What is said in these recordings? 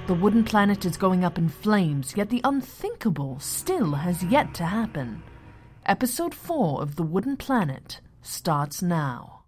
The wooden planet is going up in flames, yet the unthinkable still has yet to happen. Episode 4 of The Wooden Planet starts now.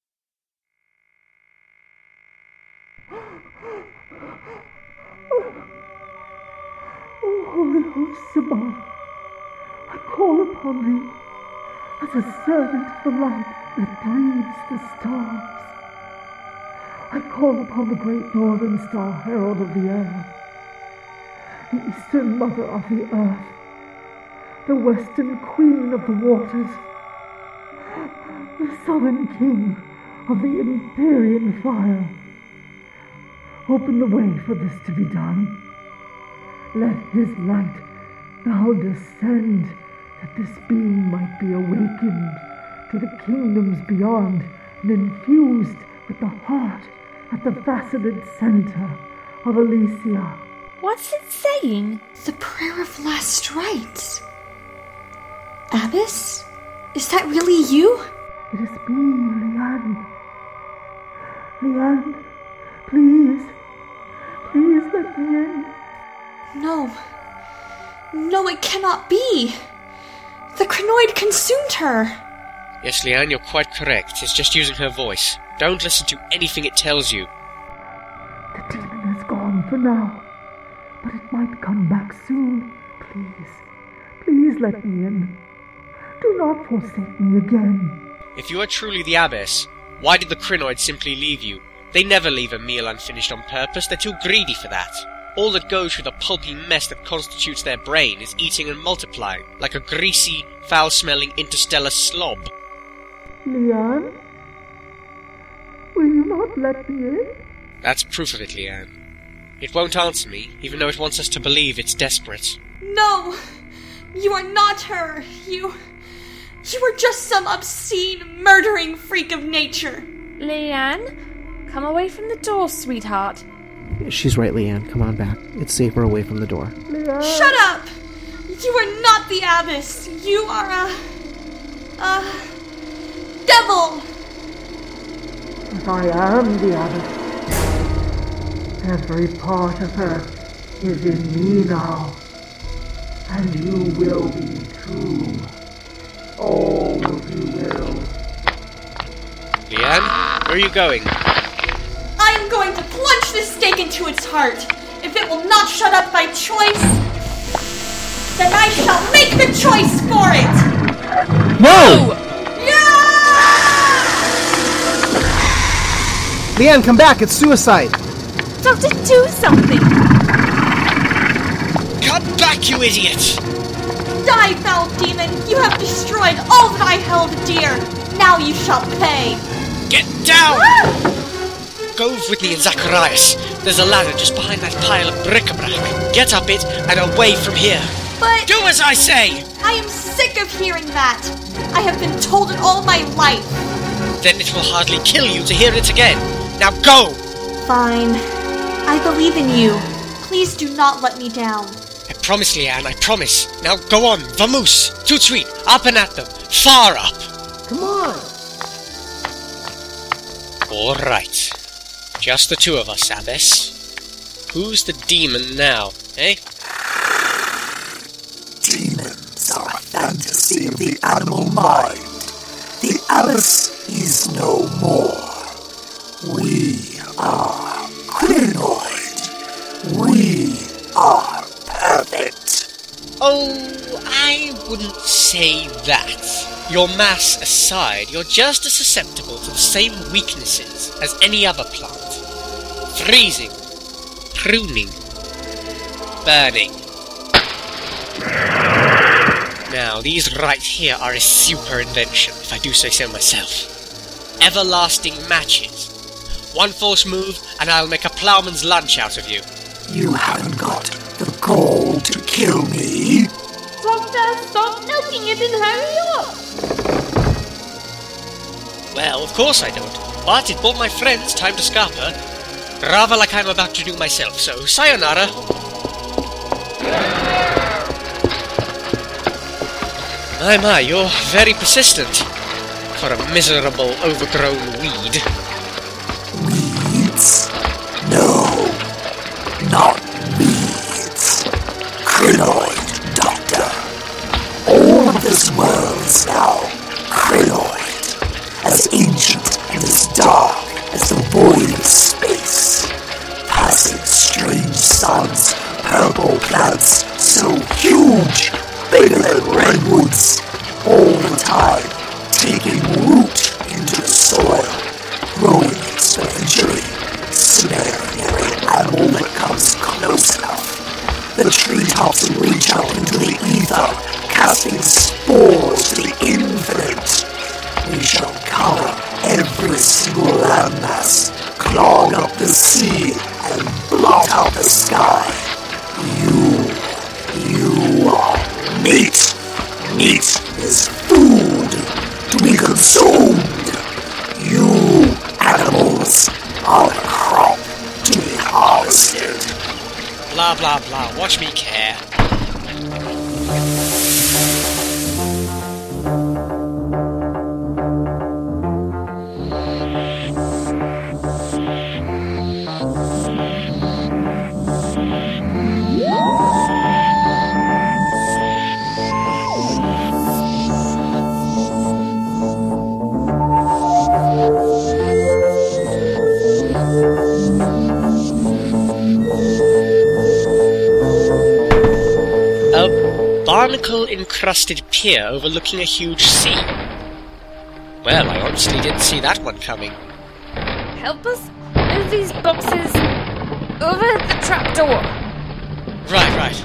O Holy Host Sabbath, I call upon thee as a servant of the light that breathes the stars. I call upon the great northern star, herald of the air, the eastern mother of the earth, the western queen of the waters, the southern king of the Empyrean fire. Open the way for this to be done. Let his light now descend, that this being might be awakened to the kingdoms beyond and infused with the heart at the faceted center of Elysia. What's it saying? The prayer of last rites. Abbess? Is that really you? It is me, Leanne. Leanne, please let me in. No, it cannot be. The Crinoid consumed her. Yes, Leanne, you're quite correct. It's just using her voice. Don't listen to anything it tells you. The demon is gone for now, but it might come back soon. Please let me in. Do not forsake me again. If you are truly the Abbess, why did the Crinoid simply leave you? They never leave a meal unfinished on purpose. They're too greedy for that. All that goes through the pulpy mess that constitutes their brain is eating and multiplying, like a greasy, foul-smelling interstellar slob. Leanne? Will you not let me in? That's proof of it, Leanne. It won't answer me, even though it wants us to believe it's desperate. No! You are not her! You are just some obscene, murdering freak of nature! Leanne, come away from the door, sweetheart. She's right, Leanne. Come on back. It's safer away from the door. Leanne. Shut up! You are not the Abbess! You are a devil! But I am the Abbess. Every part of her is in me now. And you will be too. All of you will. Leanne, where are you going? I am going to plunge this stake into its heart. If it will not shut up by choice, then I shall make the choice for it! No! Leanne, come back! It's suicide! Doctor, do something! Come back, you idiot! Die, foul demon! You have destroyed all that I held dear! Now you shall pay! Get down! Go with me and Zacharias. There's a ladder just behind that pile of bric-a-brac. Get up it and away from here. But... do as I say! I am sick of hearing that! I have been told it all my life! Then it will hardly kill you to hear it again. Now go! Fine. I believe in you. Please do not let me down. I promise, Leanne, I promise. Now go on, vamos! Tout sweet, up and at them. Far up! Come on! All right. Just the two of us, Abbess. Who's the demon now, eh? Demons are a fantasy of the animal mind. The Abbess is no more. We are Crinoid. We are perfect. Oh, I wouldn't say that. Your mass aside, you're just as susceptible to the same weaknesses as any other plant. Freezing, pruning, burning. Now, these right here are a super invention, if I do say so myself. Everlasting matches. One false move, and I'll make a ploughman's lunch out of you. You haven't got the gall to kill me. Doctor, stop milking it and hurry up! Well, of course I don't, but it bought my friends time to scarper. Rather like I'm about to do myself, so sayonara. My, you're very persistent for a miserable, overgrown weed. Weeds? No, not bigger than redwoods, all the time, taking root into the soil, growing exponentially, snaring every animal that comes close enough. The treetops reach out into the ether, casting spores to the infinite. We shall cover every single landmass, clog up the sea, and blot out the sky. You are meat. Meat is food to be consumed. You animals are the crop to be harvested. Blah, blah, blah. Watch me care. Barnacle-encrusted pier overlooking a huge sea. Well, I honestly didn't see that one coming. Help us move these boxes over the trapdoor. Right.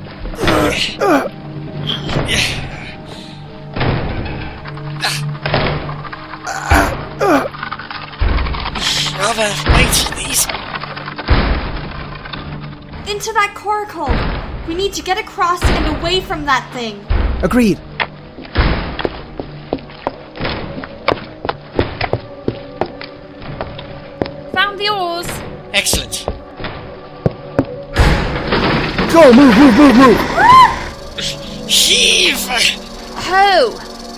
Rather weighty, these. Into that coracle! We need to get across and away from that thing. Agreed. Found the oars. Excellent. Go! Move! Heave! Ho!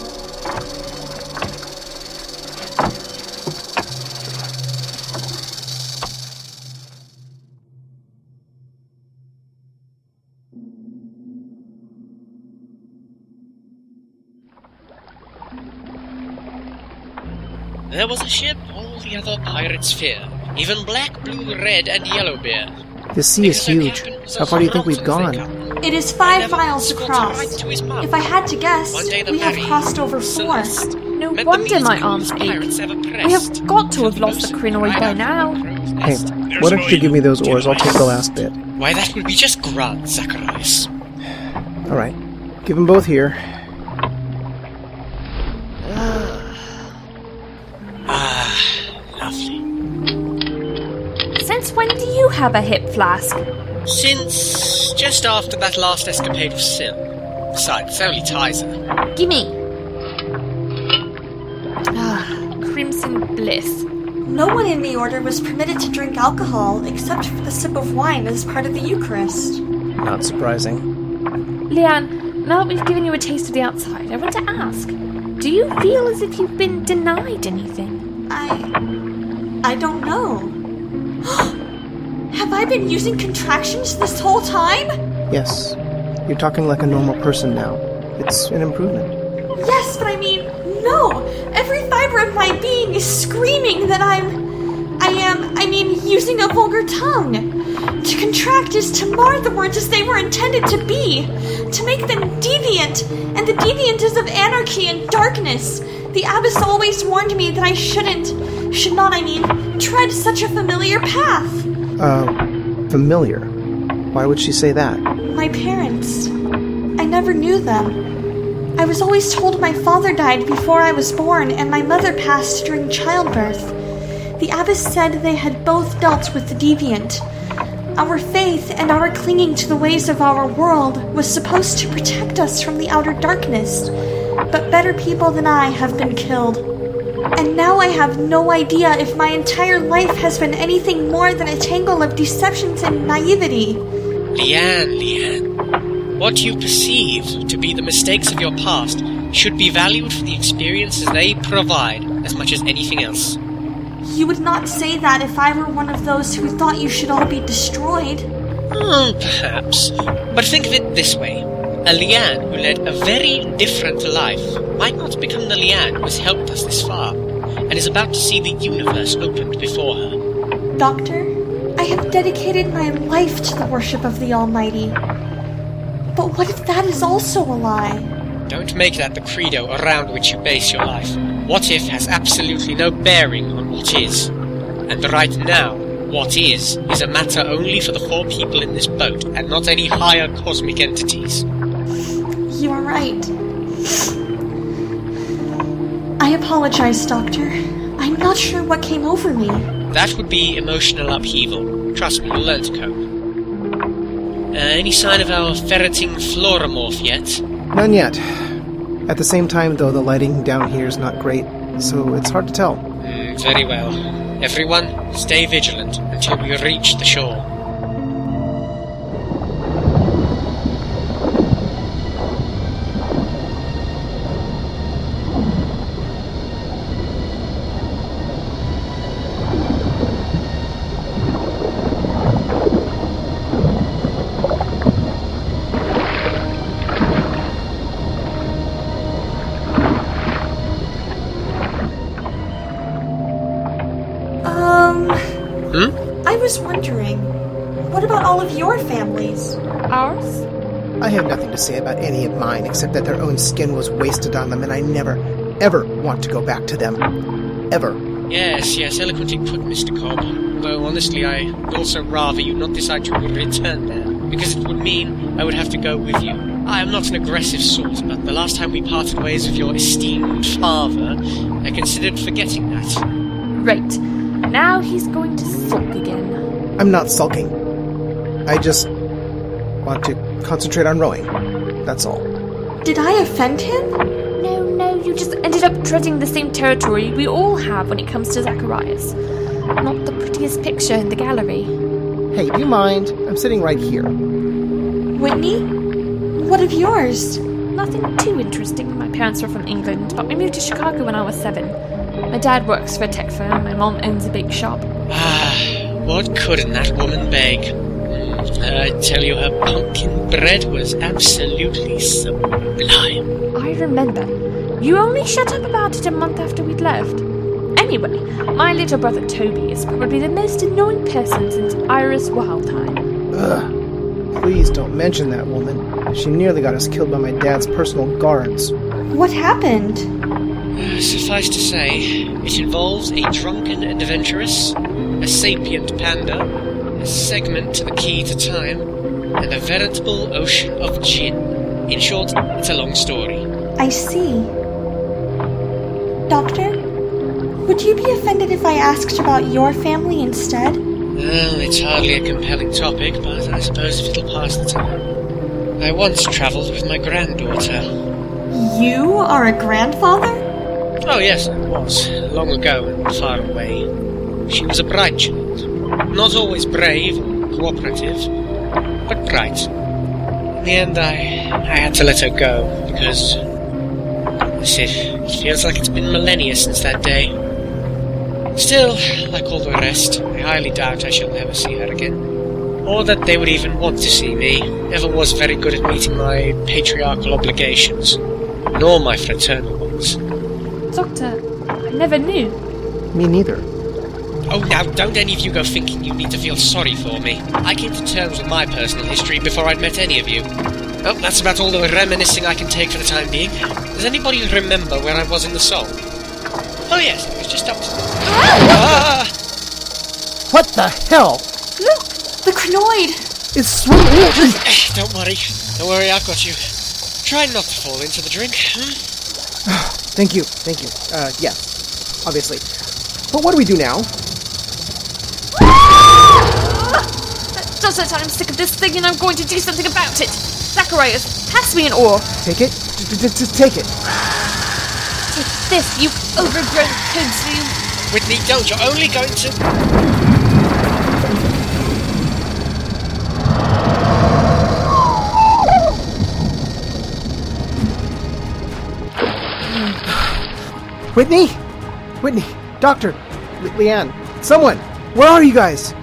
There was a ship all the other pirates fear, even black, blue, red, and yellow bear. This sea is huge. How far do you think we've gone? It is 5 miles across. If I had to guess, we have crossed over 4. No wonder my arms ache. We have got to have lost the crinoid by now. Hey, why don't you give me those oars? I'll take the last bit. Why, that would be just grand, Zacharias. Alright, give them both here. Lovely. Since when do you have a hip flask? Since just after that last escapade of Syl. Besides, it's only Tizer. Gimme. Crimson bliss. No one in the Order was permitted to drink alcohol except for the sip of wine as part of the Eucharist. Not surprising. Leanne, now that we've given you a taste of the outside, I want to ask, do you feel as if you've been denied anything? I don't know. Have I been using contractions this whole time? Yes. You're talking like a normal person now. It's an improvement. Yes, but no! Every fiber of my being is screaming that I am using a vulgar tongue. To contract is to mar the words as they were intended to be. To make them deviant, and the deviant is of anarchy and darkness. The abbess always warned me that I should not, tread such a familiar path. Familiar? Why would she say that? My parents. I never knew them. I was always told my father died before I was born and my mother passed during childbirth. The abbess said they had both dealt with the deviant. Our faith and our clinging to the ways of our world was supposed to protect us from the outer darkness. But better people than I have been killed. And now I have no idea if my entire life has been anything more than a tangle of deceptions and naivety. Leanne, what you perceive to be the mistakes of your past should be valued for the experiences they provide as much as anything else. You would not say that if I were one of those who thought you should all be destroyed. Perhaps. But think of it this way. A Leanne who led a very different life might not become the Leanne who has helped us this far, and is about to see the universe opened before her. Doctor, I have dedicated my life to the worship of the Almighty. But what if that is also a lie? Don't make that the credo around which you base your life. What if has absolutely no bearing on what is. And right now, what is a matter only for the 4 people in this boat, and not any higher cosmic entities. You are right. I apologize, Doctor. I'm not sure what came over me. That would be emotional upheaval. Trust me, you'll learn to cope. Any sign of our ferreting floramorph yet? None yet. At the same time, though, the lighting down here is not great, so it's hard to tell. Very well. Everyone, stay vigilant until we reach the shore. I was wondering, what about all of your families? Ours? I have nothing to say about any of mine except that their own skin was wasted on them, and I never, ever want to go back to them. Ever. Yes, eloquently put, Mr. Cobb. Though, honestly, I'd also rather you not decide to return there, because it would mean I would have to go with you. I am not an aggressive sort, but the last time we parted ways with your esteemed father, I considered forgetting that. Right. Now he's going to sulk again. I'm not sulking. I just want to concentrate on rowing. That's all. Did I offend him? No, you just ended up treading the same territory we all have when it comes to Zacharias. Not the prettiest picture in the gallery. Hey, do you mind? I'm sitting right here. Whitney? What of yours? Nothing too interesting. My parents were from England, but we moved to Chicago when I was 7. My dad works for a tech firm, my mom owns a big shop. What couldn't that woman bake? I tell you, her pumpkin bread was absolutely sublime. I remember. You only shut up about it a month after we'd left. Anyway, my little brother Toby is probably the most annoying person since Iris Wildtime. Ugh. Please don't mention that woman. She nearly got us killed by my dad's personal guards. What happened? Suffice to say, it involves a drunken adventuress, a sapient panda, a segment to the key to time, and a veritable ocean of gin. In short, it's a long story. I see. Doctor, would you be offended if I asked about your family instead? Well, it's hardly a compelling topic, but I suppose if it'll pass the time. I once travelled with my granddaughter. You are a grandfather? Oh yes, I was. Long ago and far away. She was a bright child. Not always brave or cooperative, but bright. In the end, I had to let her go, because it feels like it's been millennia since that day. Still, like all the rest, I highly doubt I shall never see her again. Or that they would even want to see me. Never was very good at meeting my patriarchal obligations, nor my fraternal ones. Doctor, I never knew. Me neither. Oh, now, don't any of you go thinking you need to feel sorry for me. I came to terms with my personal history before I'd met any of you. Oh, that's about all the reminiscing I can take for the time being. Does anybody remember where I was in the song? Oh yes, I was just up to... Ah! What the hell? Look! The crinoid! It's swimming! Don't worry, I've got you. Try not to fall into the drink, Thank you. Yeah, obviously. But what do we do now? Doctor, I'm sick of this thing and I'm going to do something about it. Zacharias, pass me an oar. Take it? Just take it. Take this, you overgrown toadstool. Whitney, don't. You're only going to... Whitney? Doctor? Leanne? Someone! Where are you guys?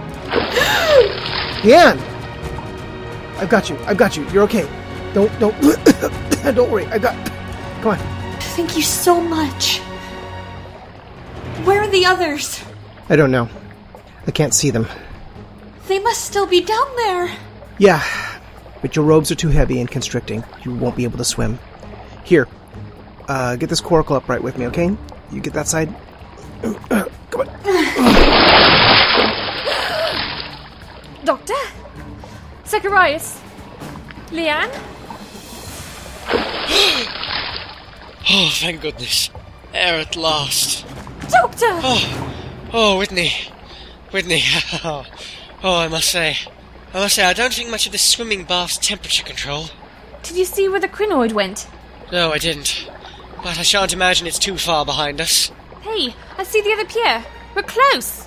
Leanne! I've got you. You're okay. Don't don't worry. Come on. Thank you so much. Where are the others? I don't know. I can't see them. They must still be down there. Yeah. but your robes are too heavy and constricting. You won't be able to swim. Here, get this coracle upright with me, okay? You get that side. Come on. Doctor? Zacharias? Leanne? Oh, thank goodness. Air at last. Doctor! Oh, Whitney. Oh, I must say, I don't think much of this swimming bath's temperature control. Did you see where the crinoid went? No, I didn't. But I shan't imagine it's too far behind us. Hey, I see the other pier. We're close.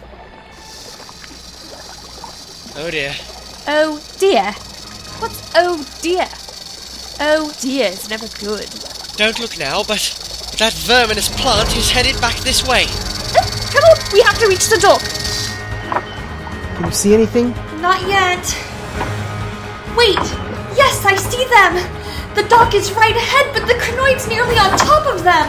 Oh dear. Oh dear? What's oh dear? Oh dear is never good. Don't look now, but that verminous plant is headed back this way. Come on, we have to reach the dock. Can you see anything? Not yet. Wait! Yes, I see them! The dock is right ahead, but the crinoid's nearly on top of them!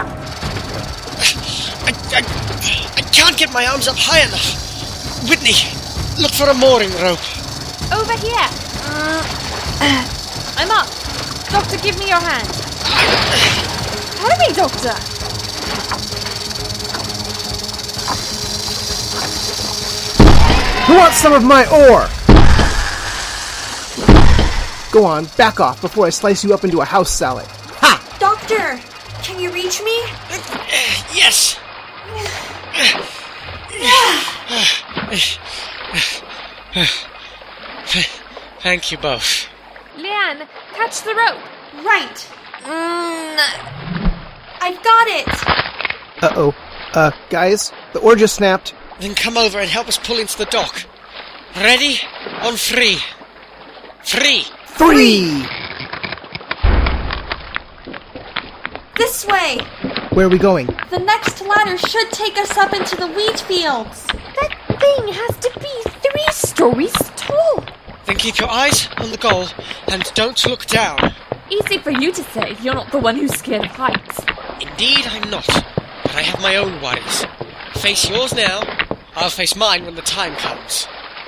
I can't get my arms up high enough. Whitney, look for a mooring rope. Over here. I'm up. Doctor, give me your hand. Hurry, Doctor. Who wants some of my ore? Go on, back off before I slice you up into a house salad. Ha! Doctor, can you reach me? Yes. Thank you both. Leanne, catch the rope. Right. I've got it. Uh-oh. Guys, the oar just snapped. Then come over and help us pull into the dock. Ready? On three. 3. 3! This way. Where are we going? The next ladder should take us up into the wheat fields. That thing has to be 3 stories tall. Then keep your eyes on the goal and don't look down. Easy for you to say. You're not the one who's scared of heights. Indeed I'm not, but I have my own worries. Face yours now. I'll face mine when the time comes.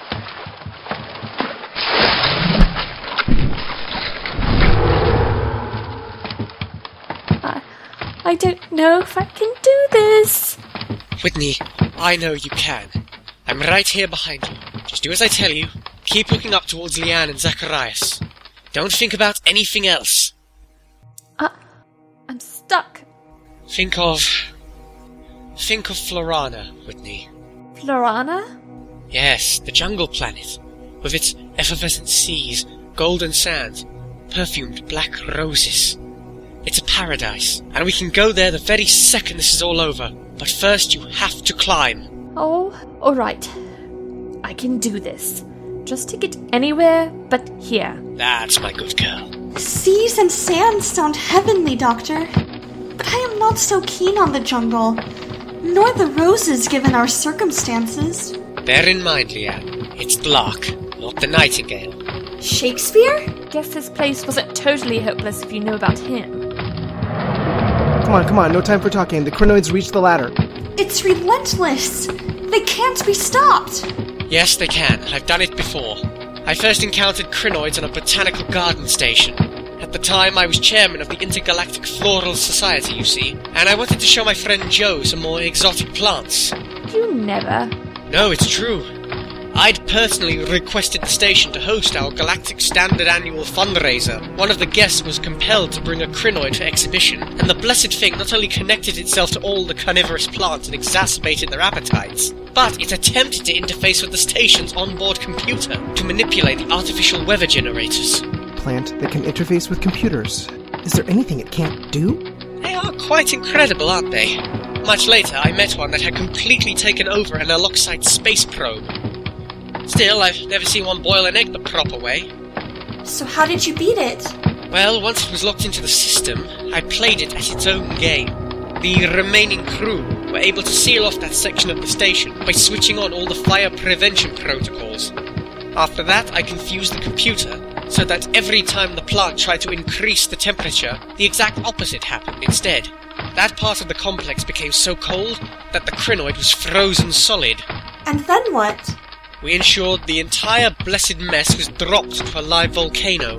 I don't know if I can do this. Whitney, I know you can. I'm right here behind you. Just do as I tell you. Keep looking up towards Leanne and Zacharias. Don't think about anything else. I'm stuck. Think of Florana, Whitney. Florana? Yes, the jungle planet. With its effervescent seas, golden sand, perfumed black roses. It's a paradise, and we can go there the very second this is all over. But first you have to climb. Oh, alright. I can do this. Just to get anywhere but here. That's my good girl. Seas and sand sound heavenly, Doctor. But I am not so keen on the jungle, nor the roses given our circumstances. Bear in mind, Leanne, it's the lark, not the nightingale. Shakespeare? Guess this place wasn't totally hopeless if you know about him. Come on, no time for talking. The crinoids reached the ladder. It's relentless. They can't be stopped. Yes, they can. I've done it before. I first encountered crinoids on a botanical garden station. At the time, I was chairman of the Intergalactic Floral Society, you see, and I wanted to show my friend Joe some more exotic plants. You never. No, it's true. I'd personally requested the station to host our Galactic Standard Annual Fundraiser. One of the guests was compelled to bring a crinoid for exhibition, and the blessed thing not only connected itself to all the carnivorous plants and exacerbated their appetites, but it attempted to interface with the station's onboard computer to manipulate the artificial weather generators. Plant that can interface with computers. Is there anything it can't do? They are quite incredible, aren't they? Much later, I met one that had completely taken over an Aloxite space probe. Still, I've never seen one boil an egg the proper way. So how did you beat it? Well, once it was locked into the system, I played it at its own game. The remaining crew were able to seal off that section of the station by switching on all the fire prevention protocols. After that, I confused the computer so that every time the plant tried to increase the temperature, the exact opposite happened instead. That part of the complex became so cold that the crinoid was frozen solid. And then what? We ensured the entire blessed mess was dropped into a live volcano.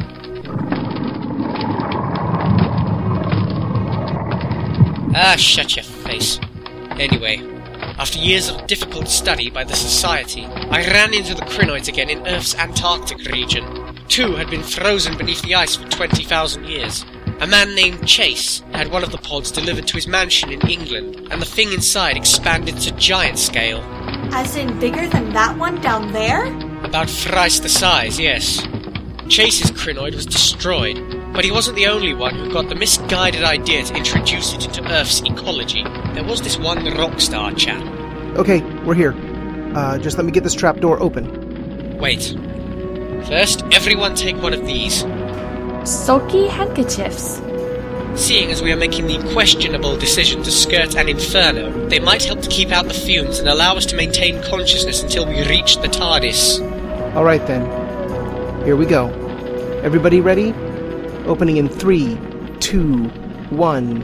Ah, shut your face. Anyway, after years of difficult study by the Society, I ran into the Krynoids again in Earth's Antarctic region. 2 had been frozen beneath the ice for 20,000 years. A man named Chase had one of the pods delivered to his mansion in England, and the thing inside expanded to giant scale. As in bigger than that one down there? About thrice the size, yes. Chase's Krynoid was destroyed, but he wasn't the only one who got the misguided idea to introduce it into Earth's ecology. There was this one rock star chap. Okay, we're here. Just let me get this trapdoor open. Wait. First, everyone take one of these. Sulky handkerchiefs. Seeing as we are making the questionable decision to skirt an inferno, they might help to keep out the fumes and allow us to maintain consciousness until we reach the TARDIS. Alright then. Here we go. Everybody ready? Opening in 3, 2, 1.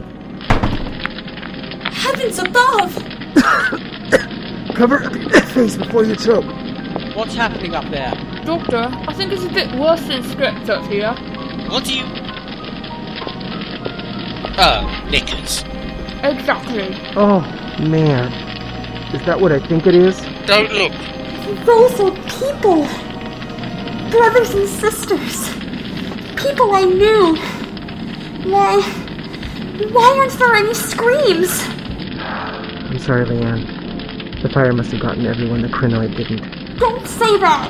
Heavens above! Cover your face before you choke. What's happening up there? Doctor, I think it's a bit worse than script up here. What do you... Oh, knickers. Exactly. Oh, man. Is that what I think it is? Don't look. Those are people! Brothers and sisters. People I knew. Why aren't there any screams? I'm sorry, Leanne. The fire must have gotten everyone. The Krynoid didn't. Don't say that!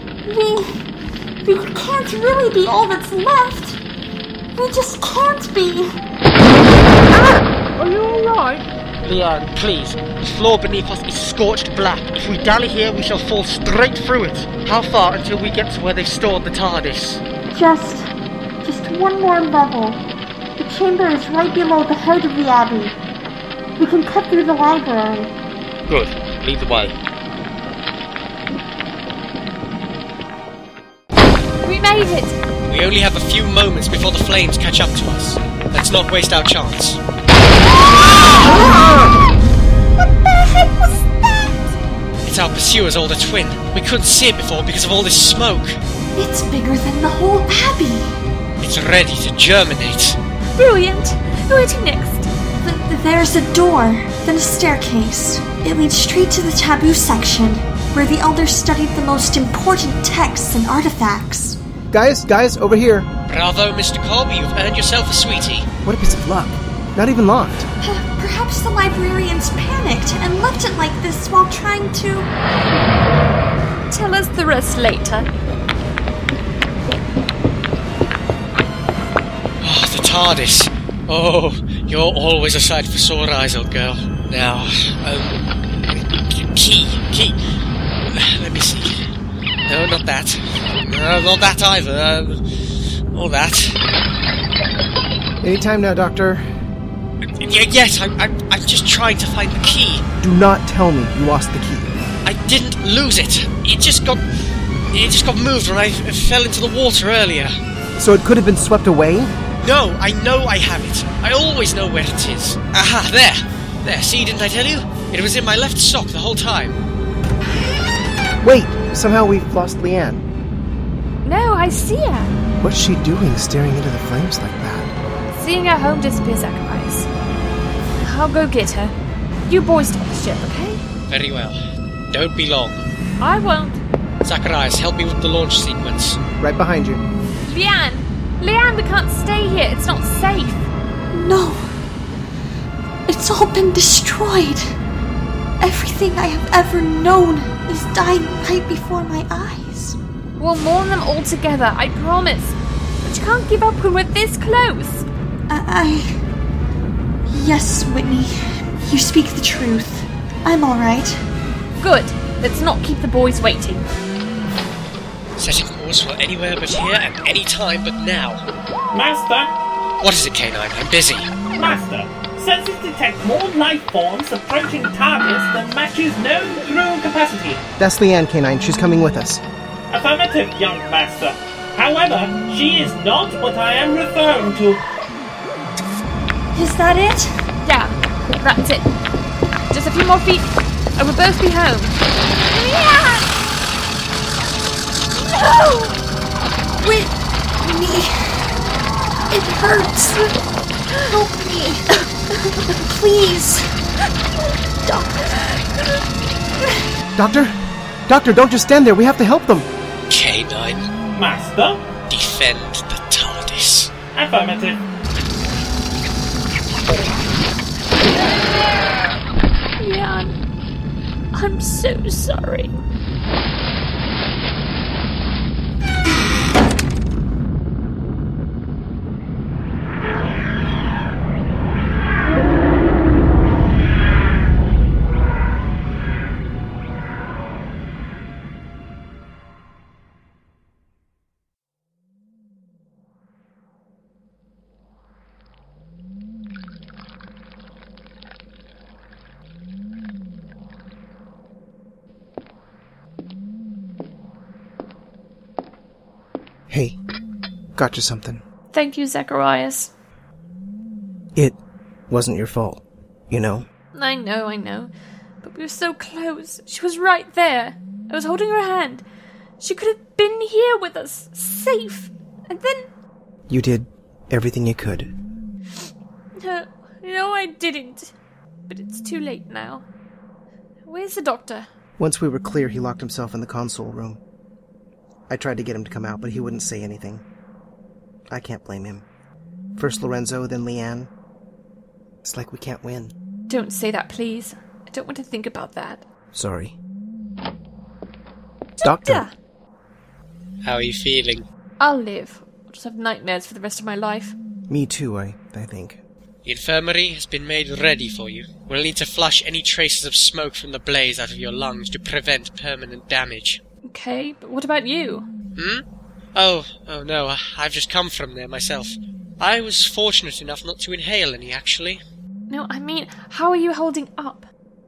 We can't really be all that's left. We just can't be. Are you alright? Leanne, please. The floor beneath us is scorched black. If we dally here, we shall fall straight through it. How far until we get to where they stored the TARDIS? Just one more level. The chamber is right below the head of the Abbey. We can cut through the library. Good. Lead the way. We made it! We only have a few moments before the flames catch up to us. Let's not waste our chance. What the heck was that? It's our pursuer's older twin. We couldn't see it before because of all this smoke. It's bigger than the whole Abbey. It's ready to germinate. Brilliant! Where to next? There's a door, then a staircase. It leads straight to the taboo section, where the elders studied the most important texts and artifacts. Guys, over here. Bravo, Mr. Cobb, you've earned yourself a sweetie. What a piece of luck. Not even locked. Perhaps the librarians panicked and left it like this while trying to... Tell us the rest later. Oh, the TARDIS. Oh, you're always a sight for sore eyes, old girl. Now, key. Let me see. No, not that. No, not that either. Or that. Anytime now, Doctor. Yes, I'm just trying to find the key. Do not tell me you lost the key. I didn't lose it. It just got moved when I fell into the water earlier. So it could have been swept away? No, I know I have it. I always know where it is. Aha, there. See, didn't I tell you? It was in my left sock the whole time. Wait, somehow we've lost Leanne. No, I see her. What's she doing staring into the flames like that? Seeing her home disappear, Zacharias. I'll go get her. You boys take the ship, okay? Very well. Don't be long. I won't. Zacharias, help me with the launch sequence. Right behind you. Leanne, we can't stay here. It's not safe. No. It's all been destroyed. Everything I have ever known is dying right before my eyes. We'll mourn them all together, I promise. But you can't give up when we're this close. Yes, Whitney. You speak the truth. I'm alright. Good. Let's not keep the boys waiting. Setting course for anywhere but here and any time but now. Master? What is it, K9? I'm busy. Master, sensors detect more life forms approaching TARDIS than matches known through capacity. That's Leanne, K9. She's coming with us. Affirmative, young master. However, she is not what I am referring to. Is that it? Yeah, that's it. Just a few more feet, and we'll both be home. Yeah! Whitney. It hurts. Help me. Please. Doctor, don't just stand there. We have to help them. K9, Master? defend the TARDIS. Affirmative. Jan, I'm so sorry. Hey, got you something. Thank you, Zacharias. It wasn't your fault, you know? I know. But we were so close. She was right there. I was holding her hand. She could have been here with us, safe. And then... You did everything you could. No, I didn't. But it's too late now. Where's the doctor? Once we were clear, he locked himself in the console room. I tried to get him to come out, but he wouldn't say anything. I can't blame him. First Lorenzo, then Leanne. It's like we can't win. Don't say that, please. I don't want to think about that. Sorry. Doctor! How are you feeling? I'll live. I'll just have nightmares for the rest of my life. Me too, I think. The infirmary has been made ready for you. We'll need to flush any traces of smoke from the blaze out of your lungs to prevent permanent damage. Okay, but what about you? Oh no, I've just come from there myself. I was fortunate enough not to inhale any, actually. No, I mean, how are you holding up?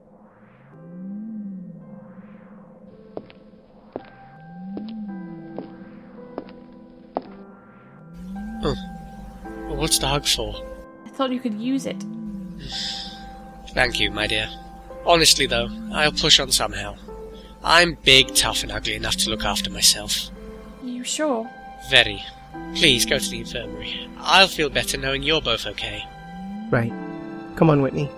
Well, what's the hug for? I thought you could use it. Thank you, my dear. Honestly, though, I'll push on somehow. I'm big, tough, and ugly enough to look after myself. Are you sure? Very. Please go to the infirmary. I'll feel better knowing you're both okay. Right. Come on, Whitney.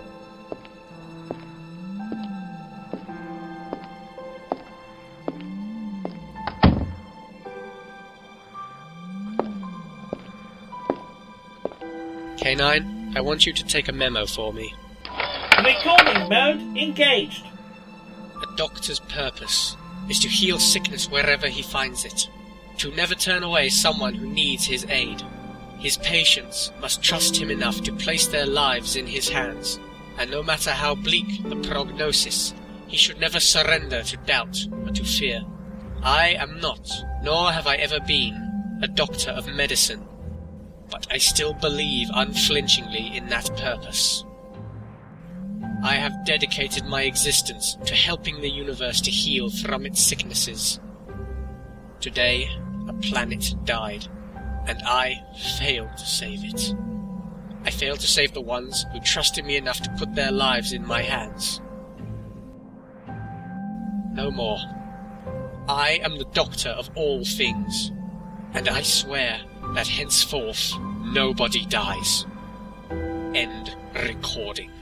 K9, I want you to take a memo for me. Recording mode engaged. A doctor's purpose is to heal sickness wherever he finds it, to never turn away someone who needs his aid. His patients must trust him enough to place their lives in his hands, and no matter how bleak the prognosis, he should never surrender to doubt or to fear. I am not, nor have I ever been, a doctor of medicine, but I still believe unflinchingly in that purpose. I have dedicated my existence to helping the universe to heal from its sicknesses. Today, a planet died, and I failed to save it. I failed to save the ones who trusted me enough to put their lives in my hands. No more. I am the doctor of all things, and I swear that henceforth nobody dies. End recording.